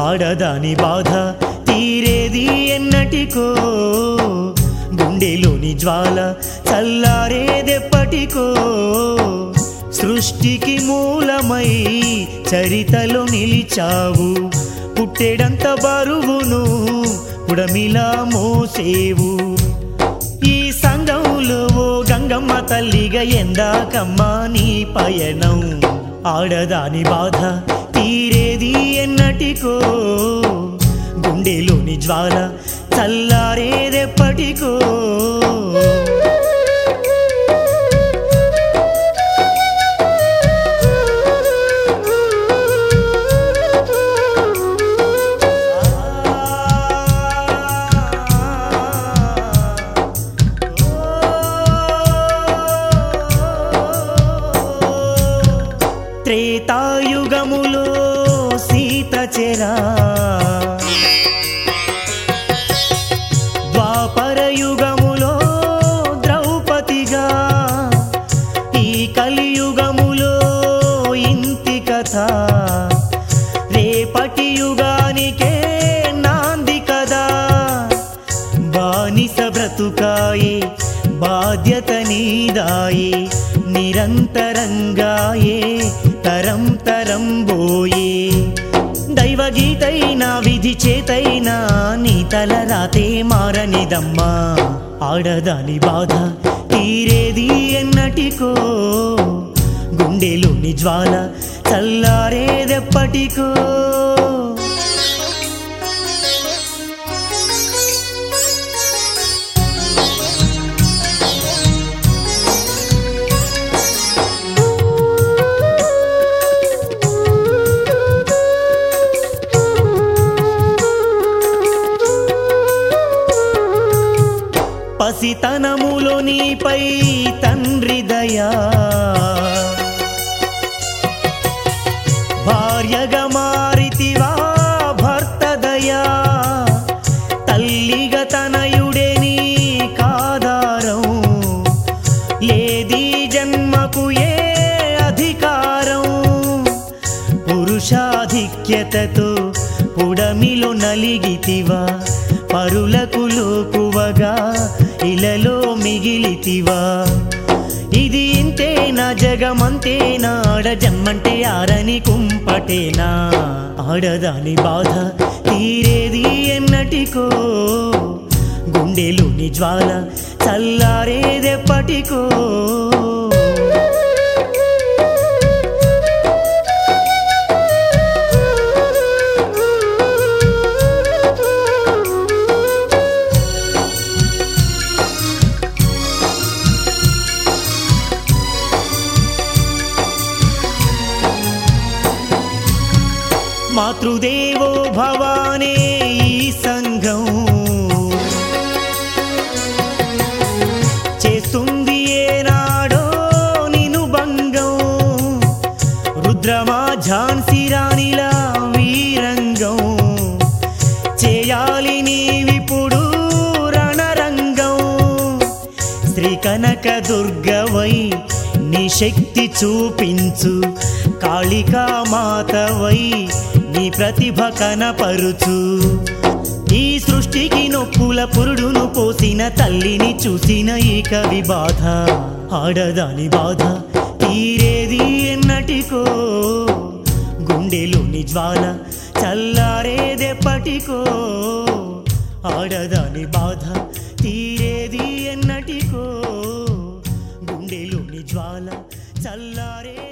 ఆడదాని బాధ తీరేది ఎన్నటికో, గుండెలోని జ్వాల చల్లారేదెప్పటికో. సృష్టికి మూలమై చరితలో నిలిచావు, పుట్టెడంత బరువును పుడమిలా మోసేవు. ఈ సంఘంలో ఓ గంగమ్మ తల్లిగా ఎందాకమ్మా నీ పయనం. ఆడదాని బాధ తీరేది ఎన్నటికో, గుండెలోని జ్వాల చల్లారేదెప్పటికో. త్రేతాయుగములో సీత చెరా, ద్వాపరయుగములో ద్రౌపదిగా, ఈ కలియుగములో ఇంతి కథ. రేపటి యుగానికే నాంది కదా, బానిస బ్రతుకాయే బాధ్యత నీదాయే. నిరంతరంగాయే తరం తరం బోయే, దైవగీతైనా విధి చేతైనా నీ తల రాతే మారనిదమ్మా. ఆడదాని బాధ తీరేది ఎన్నటికో, గుండెలోని జ్వాల చల్లారేదెప్పటికో. పసితనములో నీపై తండ్రి దయా, భార్యగా మారితివా భర్త దయా. తల్లిగా తనయుడే నీ కాదారం, లేదీ జన్మకు ఏ అధికారం. పురుషాధిక్యతతో పుడమిలో నలిగితివా, పరులకు లోకువగా ఇలలో మిగిలితివా. ఇది ఇంతేనా జగమంతేనా, ఆడజమ్మంటే ఆరని కుంపటేనా. ఆడదాని బాధ తీరేది ఎన్నటికో, గుండెలోని జ్వాల చల్లారేదెప్పటికో. మాతృదేవో భవానే ఈ సంఘం, చేస్తుంది ఏనాడో నిను భంగం. రుద్రమా ఝాన్సీ రాణిలా వీరంగం, చేయాలి నీవిప్పుడు రణరంగం. శ్రీ కనక దుర్గవై నీ శక్తి చూపించు, కాళికా మాతవై నీ ప్రతిభ కనపరుచు. ఈ సృష్టికి నొప్పుల పురుడును పోసిన తల్లిని చూసిన ఈ కవి బాధ. ఆడదాని బాధ తీరేది ఎన్నటికో, గుండెలోని జ్వాల చల్లారేదెప్పటికో. ఆడదాని బాధ తీరేది ఎన్నటికో, గుండెలోని జ్వాల చల్లారే